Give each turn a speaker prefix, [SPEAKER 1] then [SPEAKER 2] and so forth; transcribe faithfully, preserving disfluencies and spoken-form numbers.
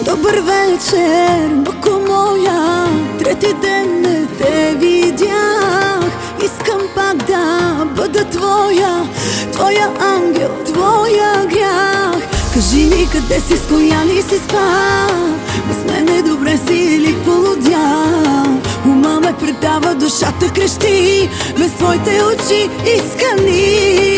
[SPEAKER 1] Добър вечер, бако моя, трети ден не те видях. Искам пак да бъда твоя, твоя ангел, твоя грях. Кажи ми къде си, с коя ли си спа? Без мене добре си или полудял? Ума ме предава, душата крещи, без твоите очи искани.